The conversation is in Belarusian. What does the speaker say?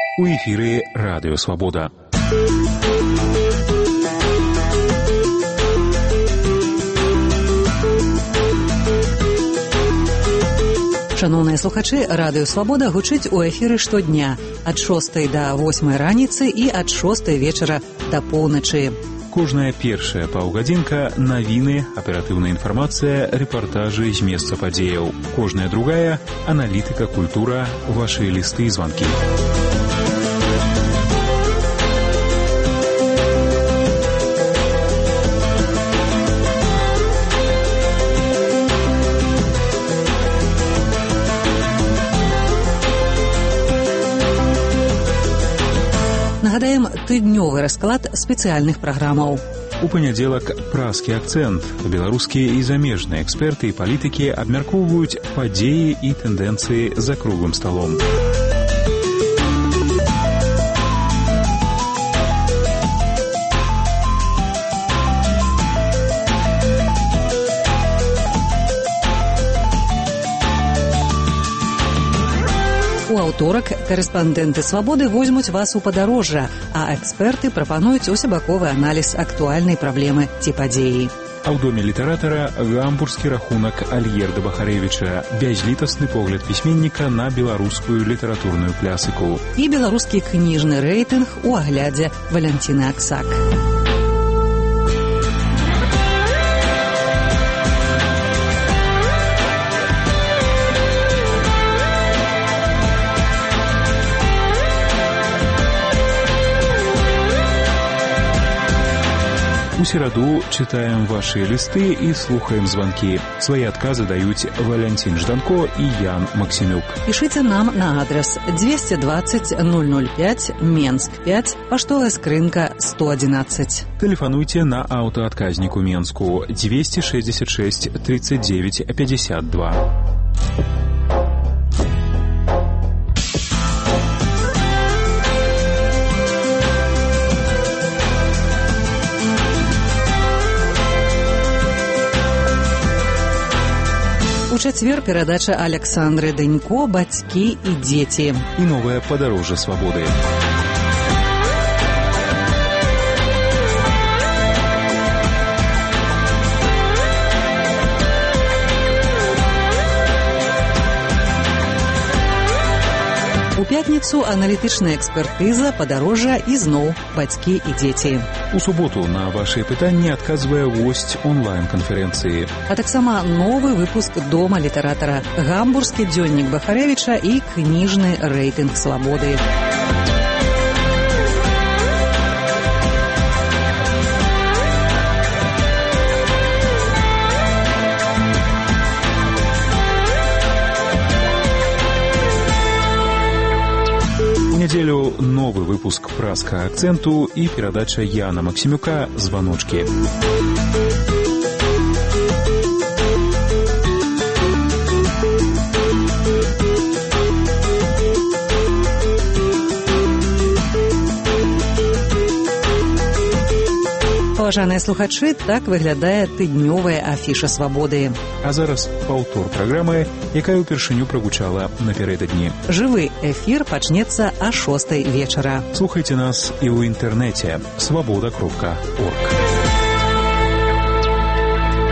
У эфіры Радыё Свабода. Шановныя слухачы, Радыё Свабода гучыць у эфіры штодня ад 6 да 8 раніцы і ад 6 вечара да поўначы. Кожная першая паўгадзінка — навіны, аператыўная інфармацыя, рэпартажы з месца падзеяў. Кожная другая — аналітыка, культура, вашы лісты і званкі. Нагадаем, тыднёвы расклад спецыяльных праграмаў. У панядзелак празкі акцэнт. Беларускія і замежныя эксперты і палітыкі абмяркоўваюць падзеі і тэндэнцыі за круглым сталом. У аўторак карэспандэнты «Свабоды» возьмуць вас у падарожжа, а эксперты прапануюць усебаковы аналіз актуальнай праблемы ці падзеі. А ў доме літаратара гамбургскі рахунак Альерда Бахарэвіча, бязлітасны погляд пісьменніка на беларускую літаратурную класіку. І беларускі кніжны рэйтынг у аглядзе Валянціны Аксак. У сераду чытаем вашы лісты і слухаем званкі. Свае адказы даюць Валянцін Жданко і Ян Максімюк. Пішыце нам на адрес 220 005 Менск 5, паштовая скрынка 111. Тэлефануйце на аўтаадказніку Менску 266 39 52. У чацвер перадача Александры Дэнько «Бацькі і дзеці». І новае падарожжа свабоды. У пятніцу аналітычная экспертыза, падарожжа і зноў «Бацькі і дзеці». У суботу на вашыя пытанні адказвае госць онлайн-канферэнцыі. А таксама новы выпуск дома літаратара, гамбургскі дзённік Бахарэвіча і кніжны рэйтынг «Свабоды». Нядзелю новы выпуск празкага акцэнту і перадача Яна Максімюка «Званочкі». Паважаныя слухачы, так выглядае тыднёвая афіша «Свабоды». А зараз паўтор праграмы, якая ўпершыню прагучала напярэдадні. Жывы эфір пачнецца а 6 вечара. Слухайце нас і ў інтэрнэце свабода.орг.